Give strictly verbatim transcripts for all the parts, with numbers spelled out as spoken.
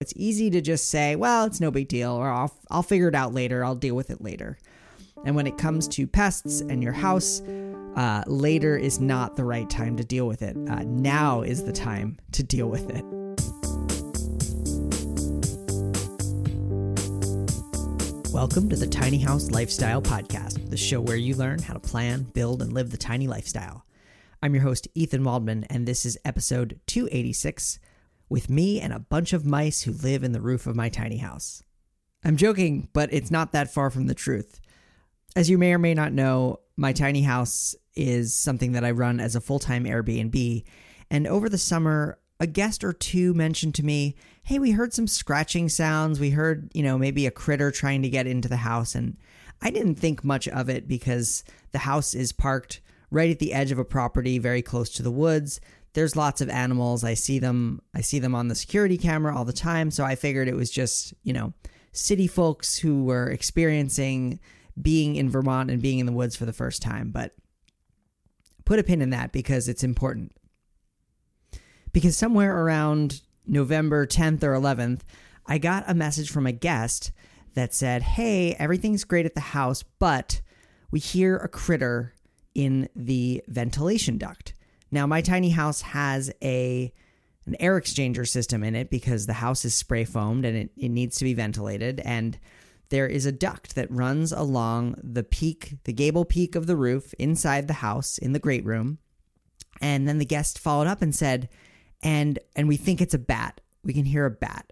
It's easy to just say, well, it's no big deal, or I'll, I'll figure it out later. I'll deal with it later. And when it comes to pests and your house, uh, later is not the right time to deal with it. Uh, now is the time to deal with it. Welcome to the Tiny House Lifestyle Podcast, the show where you learn how to plan, build, and live the tiny lifestyle. I'm your host, Ethan Waldman, and this is episode two eighty-six, with me and a bunch of mice who live in the roof of my tiny house. I'm joking, but it's not that far from the truth. As you may or may not know, my tiny house is something that I run as a full-time Airbnb, and over the summer, a guest or two mentioned to me, hey, we heard some scratching sounds. We heard, you know, maybe a critter trying to get into the house. And I didn't think much of it because the house is parked right at the edge of a property, very close to the woods. There's lots of animals. I see them. I see them on the security camera all the time. So I figured it was just, you know, city folks who were experiencing being in Vermont and being in the woods for the first time. But put a pin in that because it's important. Because somewhere around November tenth or eleventh, I got a message from a guest that said, hey, everything's great at the house, but we hear a critter in the ventilation duct. Now, my tiny house has a an air exchanger system in it because the house is spray foamed and it, it needs to be ventilated. And there is a duct that runs along the peak, the gable peak of the roof inside the house in the great room. And then the guest followed up and said, And and we think it's a bat. We can hear a bat.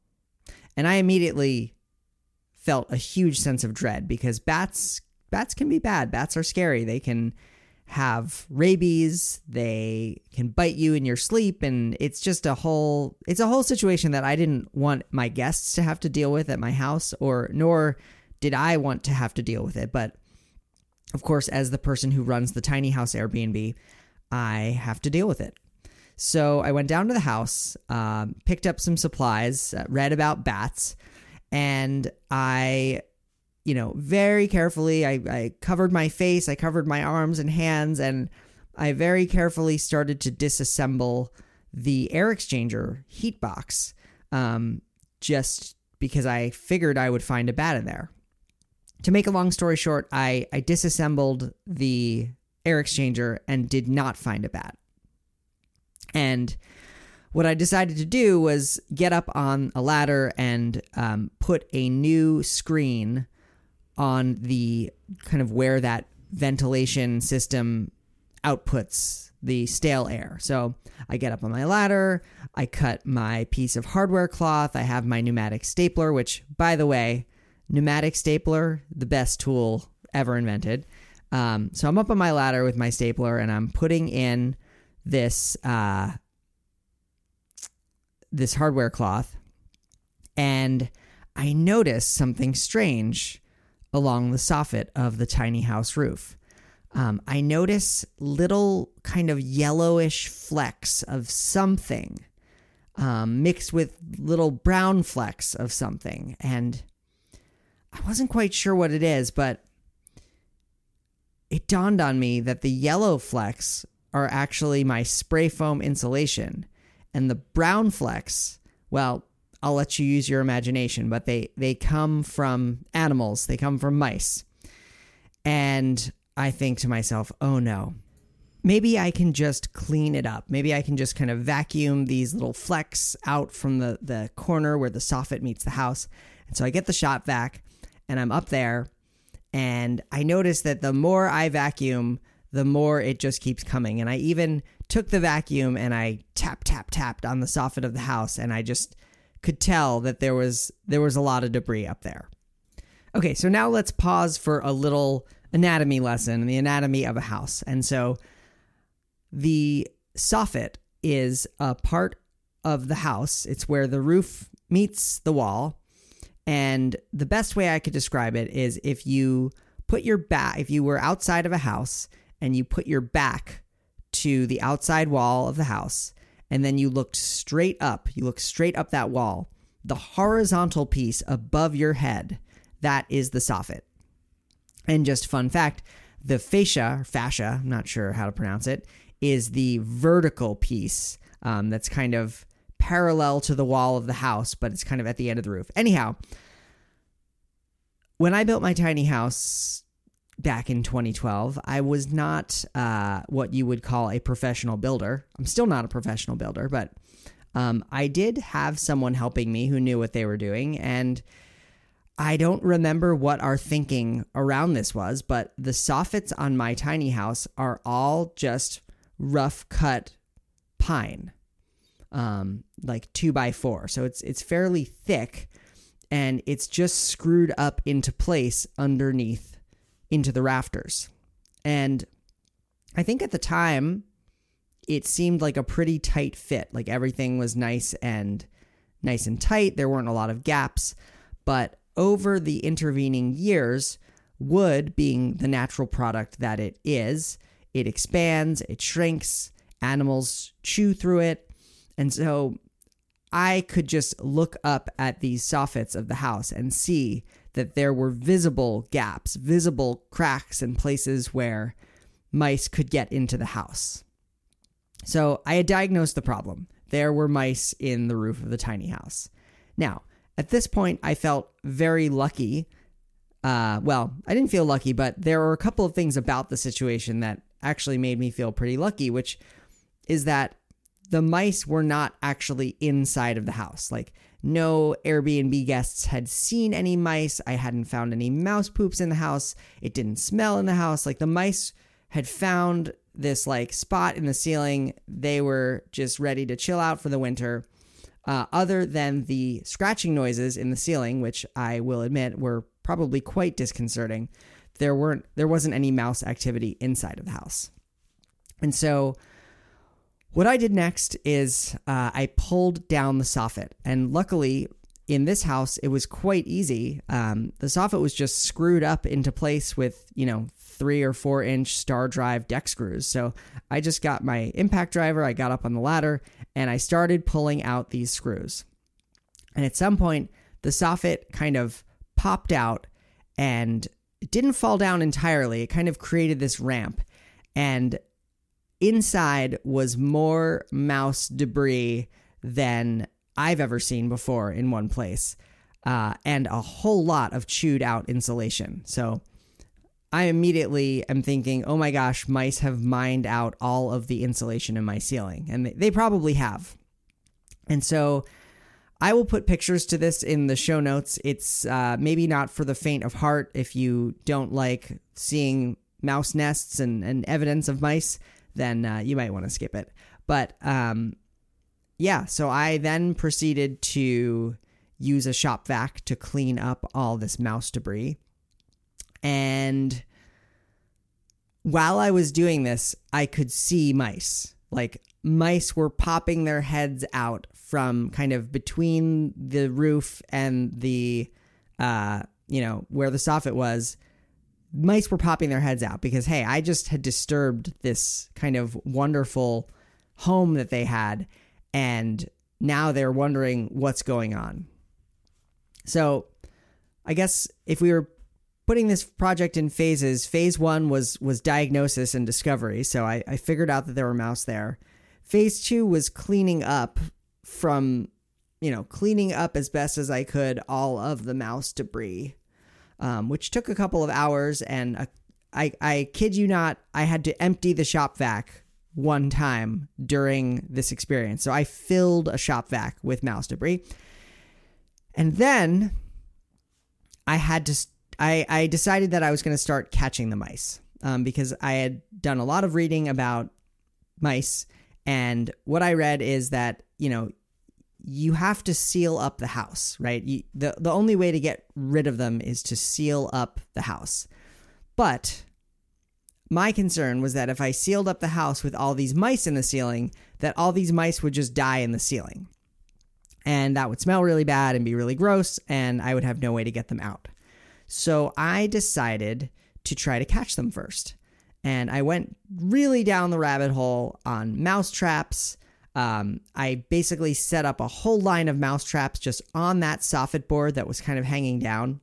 And I immediately felt a huge sense of dread because bats bats can be bad. Bats are scary. They can have rabies. They can bite you in your sleep. And it's just a whole it's a whole situation that I didn't want my guests to have to deal with at my house, or nor did I want to have to deal with it. But of course, as the person who runs the tiny house Airbnb, I have to deal with it. So I went down to the house, um, picked up some supplies, uh, read about bats, and I, you know, very carefully, I, I covered my face, I covered my arms and hands, and I very carefully started to disassemble the air exchanger heat box, um, just because I figured I would find a bat in there. To make a long story short, I, I disassembled the air exchanger and did not find a bat. And what I decided to do was get up on a ladder and um, put a new screen on the kind of where that ventilation system outputs the stale air. So I get up on my ladder, I cut my piece of hardware cloth, I have my pneumatic stapler, which, by the way, pneumatic stapler, the best tool ever invented. Um, so I'm up on my ladder with my stapler and I'm putting in this uh, this hardware cloth, and I noticed something strange along the soffit of the tiny house roof. Um, I notice little kind of yellowish flecks of something um, mixed with little brown flecks of something, and I wasn't quite sure what it is, but it dawned on me that the yellow flecks are actually my spray foam insulation. And the brown flecks, well, I'll let you use your imagination, but they, they come from animals. They come from mice. And I think to myself, oh no, maybe I can just clean it up. Maybe I can just kind of vacuum these little flecks out from the, the corner where the soffit meets the house. And so I get the shop vac and I'm up there and I notice that the more I vacuum, the more it just keeps coming. And I even took the vacuum and I tap, tap, tapped on the soffit of the house. And I just could tell that there was there was a lot of debris up there. Okay, so now let's pause for a little anatomy lesson, the anatomy of a house. And so the soffit is a part of the house. It's where the roof meets the wall. And the best way I could describe it is if you put your back, if you were outside of a house and you put your back to the outside wall of the house, and then you looked straight up, you look straight up that wall, the horizontal piece above your head, that is the soffit. And just fun fact, the fascia, or fascia, I'm not sure how to pronounce it, is the vertical piece um, that's kind of parallel to the wall of the house, but it's kind of at the end of the roof. Anyhow, when I built my tiny house back in twenty twelve, I was not uh, what you would call a professional builder. I'm still not a professional builder, but um, I did have someone helping me who knew what they were doing, and I don't remember what our thinking around this was, but the soffits on my tiny house are all just rough cut pine, um, like two by four. So it's it's fairly thick, and it's just screwed up into place underneath into the rafters. And I think at the time it seemed like a pretty tight fit. Like everything was nice and nice and tight. There weren't a lot of gaps, but over the intervening years, wood being the natural product that it is, it expands, it shrinks, animals chew through it. And so I could just look up at these soffits of the house and see that there were visible gaps, visible cracks and places where mice could get into the house. So I had diagnosed the problem. There were mice in the roof of the tiny house. Now, at this point, I felt very lucky. Uh, well, I didn't feel lucky, but there were a couple of things about the situation that actually made me feel pretty lucky, which is that the mice were not actually inside of the house. Like, no Airbnb guests had seen any mice. I hadn't found any mouse poops in the house. It didn't smell in the house. Like, the mice had found this, like, spot in the ceiling. They were just ready to chill out for the winter. Uh, other than the scratching noises in the ceiling, which I will admit were probably quite disconcerting, there weren't there wasn't any mouse activity inside of the house. And so what I did next is uh, I pulled down the soffit. And luckily, in this house, it was quite easy. Um, the soffit was just screwed up into place with, you know, three or four inch star drive deck screws. So I just got my impact driver, I got up on the ladder, and I started pulling out these screws. And at some point, the soffit kind of popped out, and it didn't fall down entirely. It kind of created this ramp. And inside was more mouse debris than I've ever seen before in one place, uh, and a whole lot of chewed out insulation. So I immediately am thinking, oh my gosh, mice have mined out all of the insulation in my ceiling. And they, they probably have. And so I will put pictures to this in the show notes. It's uh, maybe not for the faint of heart if you don't like seeing mouse nests and, and evidence of mice, then uh, you might want to skip it. But um, yeah, so I then proceeded to use a shop vac to clean up all this mouse debris. And while I was doing this, I could see mice. Like, mice were popping their heads out from kind of between the roof and the, uh, you know, where the soffit was. Mice were popping their heads out because, hey, I just had disturbed this kind of wonderful home that they had, and now they're wondering what's going on. So I guess if we were putting this project in phases, phase one was was diagnosis and discovery. So I, I figured out that there were mouse there. Phase two was cleaning up from, you know, cleaning up as best as I could all of the mouse debris, um, which took a couple of hours. And a, I, I kid you not, I had to empty the shop vac one time during this experience. So I filled a shop vac with mouse debris. And then I had to I, I decided that I was going to start catching the mice um, because I had done a lot of reading about mice. And what I read is that, you know, you have to seal up the house, right? You, the, the only way to get rid of them is to seal up the house. But my concern was that if I sealed up the house with all these mice in the ceiling, that all these mice would just die in the ceiling. And that would smell really bad and be really gross, and I would have no way to get them out. So I decided to try to catch them first. And I went really down the rabbit hole on mouse traps. Um, I basically set up a whole line of mouse traps just on that soffit board that was kind of hanging down.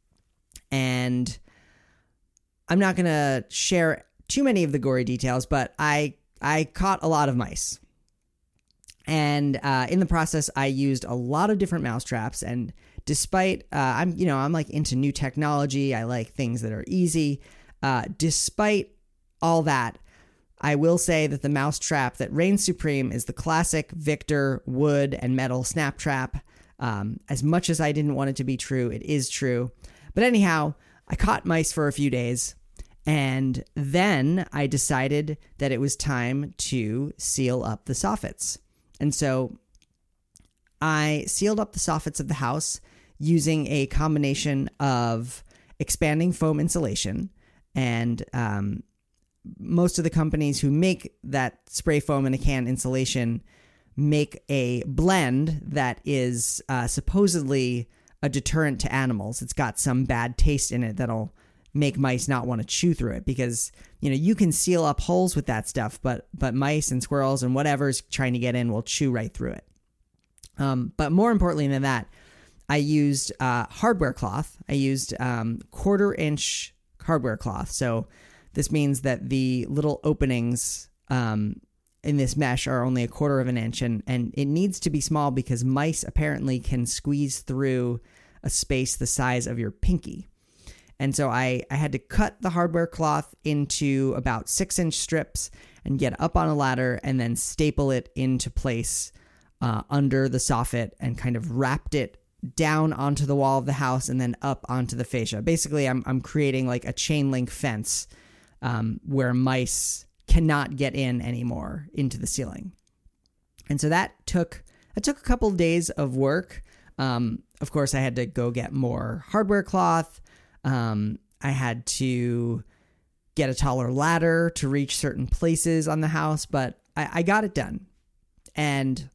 And I'm not going to share too many of the gory details, but I I caught a lot of mice. And uh, in the process, I used a lot of different mouse traps. And despite, uh, I'm, you know, I'm like into new technology. I like things that are easy. Uh, despite all that, I will say that the mouse trap that reigns supreme is the classic Victor wood and metal snap trap. Um, as much as I didn't want it to be true, it is true. But anyhow, I caught mice for a few days. And then I decided that it was time to seal up the soffits. And so I sealed up the soffits of the house using a combination of expanding foam insulation, and um, most of the companies who make that spray foam in a can insulation make a blend that is uh, supposedly a deterrent to animals. It's got some bad taste in it that'll make mice not want to chew through it, because, you know, you can seal up holes with that stuff, but but mice and squirrels and whatever's trying to get in will chew right through it. Um, but more importantly than that, I used uh, hardware cloth. I used um, quarter inch hardware cloth. So this means that the little openings um, in this mesh are only a quarter of an inch, and, and it needs to be small because mice apparently can squeeze through a space the size of your pinky. And so I, I had to cut the hardware cloth into about six inch strips and get up on a ladder and then staple it into place uh, under the soffit and kind of wrapped it down onto the wall of the house and then up onto the fascia. Basically, I'm I'm creating like a chain link fence um, where mice cannot get in anymore into the ceiling. And so that took that took a couple of days of work. Um, of course, I had to go get more hardware cloth. Um, I had to get a taller ladder to reach certain places on the house, but I, I got it done, and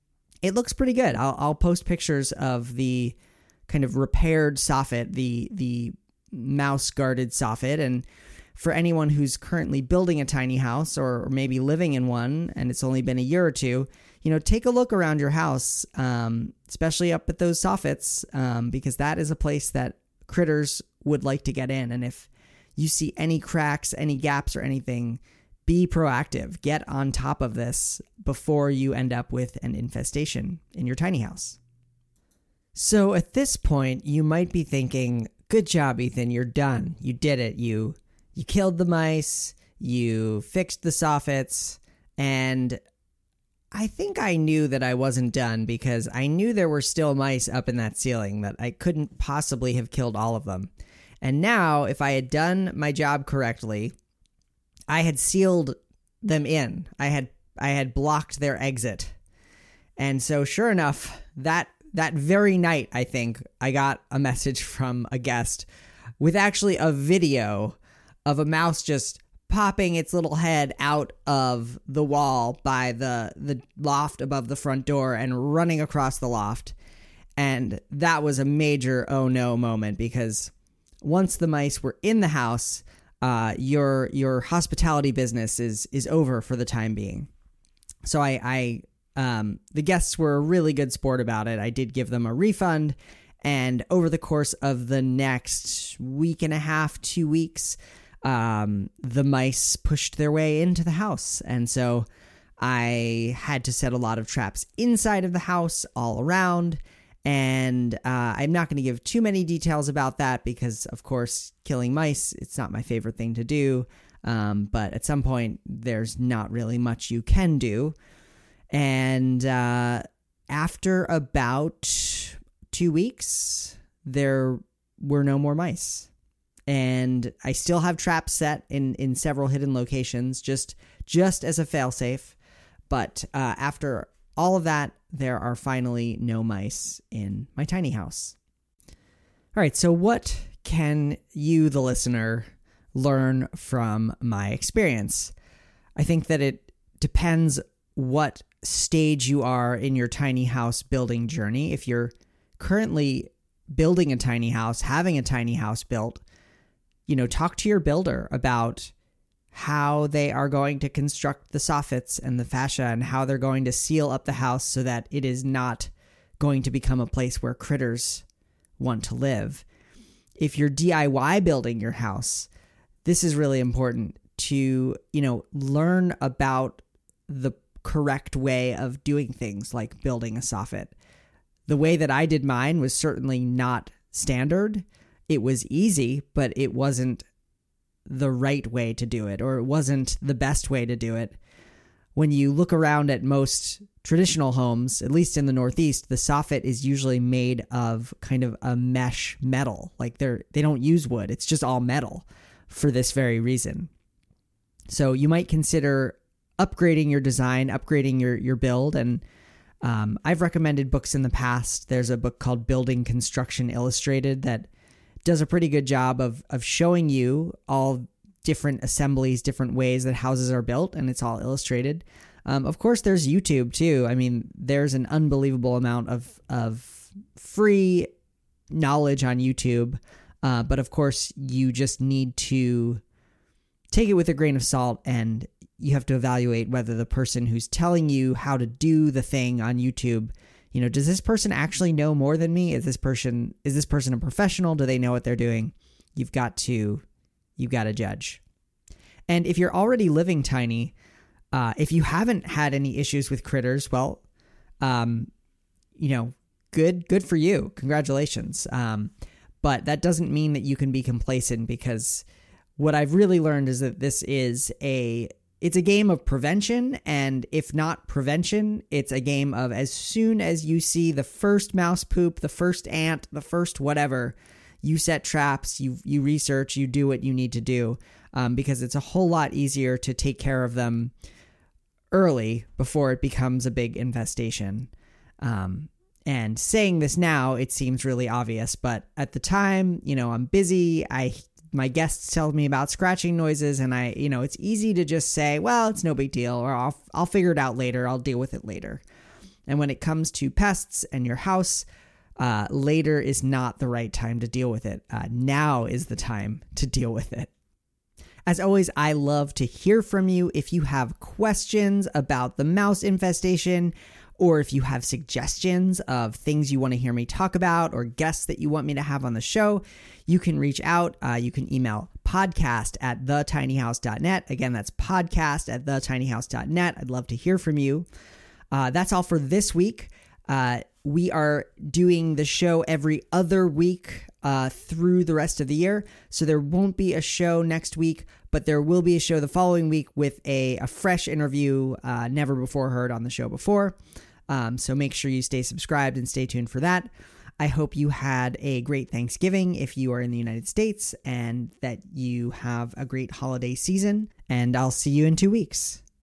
it looks pretty good. I'll, I'll post pictures of the kind of repaired soffit, the the mouse guarded soffit, and for anyone who's currently building a tiny house or maybe living in one and it's only been a year or two, you know, take a look around your house, um, especially up at those soffits, um, because that is a place that critters would like to get in. And if you see any cracks, any gaps or anything, be proactive. Get on top of this before you end up with an infestation in your tiny house. So at this point, you might be thinking, good job, Ethan, you're done. You did it. You you killed the mice, you fixed the soffits, and I think I knew that I wasn't done because I knew there were still mice up in that ceiling, that I couldn't possibly have killed all of them. And now, if I had done my job correctly, I had sealed them in. I had I had blocked their exit. And so sure enough, that that very night, I think, I got a message from a guest with actually a video of a mouse just popping its little head out of the wall by the the loft above the front door and running across the loft. And that was a major oh no moment, because once the mice were in the house, uh, your your hospitality business is is over for the time being. So I, I um, the guests were a really good sport about it. I did give them a refund, and over the course of the next week and a half, two weeks, um, the mice pushed their way into the house, and so I had to set a lot of traps inside of the house all around. And uh, I'm not going to give too many details about that because, of course, killing mice, it's not my favorite thing to do. Um, but at some point, there's not really much you can do. And uh, after about two weeks, there were no more mice. And I still have traps set in, in several hidden locations, just, just as a failsafe. But uh, after all of that, there are finally no mice in my tiny house. All right, so what can you, the listener, learn from my experience? I think that it depends what stage you are in your tiny house building journey. If you're currently building a tiny house, having a tiny house built, you know, talk to your builder about how they are going to construct the soffits and the fascia and how they're going to seal up the house so that it is not going to become a place where critters want to live. If you're D I Y building your house, this is really important to, you know, learn about the correct way of doing things like building a soffit. The way that I did mine was certainly not standard. It was easy, but it wasn't the right way to do it, or it wasn't the best way to do it. When you look around at most traditional homes, at least in the Northeast, the soffit is usually made of kind of a mesh metal. Like they're, they don't use wood. It's just all metal for this very reason. So you might consider upgrading your design, upgrading your, your build. And um, I've recommended books in the past. There's a book called Building Construction Illustrated that does a pretty good job of, of showing you all different assemblies, different ways that houses are built, and it's all illustrated. Um, of course, there's YouTube too. I mean, there's an unbelievable amount of, of free knowledge on YouTube. Uh, but of course, you just need to take it with a grain of salt, and you have to evaluate whether the person who's telling you how to do the thing on YouTube, you know, does this person actually know more than me? Is this person, is this person a professional? Do they know what they're doing? You've got to, you've got to judge. And if you're already living tiny, uh, if you haven't had any issues with critters, well, um, you know, good, good for you. Congratulations. Um, but that doesn't mean that you can be complacent, because what I've really learned is that this is a, it's a game of prevention. And if not prevention, it's a game of as soon as you see the first mouse poop, the first ant, the first whatever, you set traps, you, you research, you do what you need to do. Um, because it's a whole lot easier to take care of them early before it becomes a big infestation. Um, and saying this now, it seems really obvious, but at the time, you know, I'm busy. I, my guests tell me about scratching noises, and I, you know, it's easy to just say, well, it's no big deal, or I'll, I'll figure it out later. I'll deal with it later. And when it comes to pests and your house, uh, later is not the right time to deal with it. Uh, now is the time to deal with it. As always, I love to hear from you. If you have questions about the mouse infestation, or if you have suggestions of things you want to hear me talk about, or guests that you want me to have on the show, you can reach out. Uh, you can email podcast at the tiny house dot net. Again, that's podcast at the tiny house dot net. I'd love to hear from you. Uh, that's all for this week. Uh, we are doing the show every other week uh, through the rest of the year. So there won't be a show next week, but there will be a show the following week with a, a fresh interview, uh, never before heard on the show before. Um, so make sure you stay subscribed and stay tuned for that. I hope you had a great Thanksgiving if you are in the United States, and that you have a great holiday season. And I'll see you in two weeks.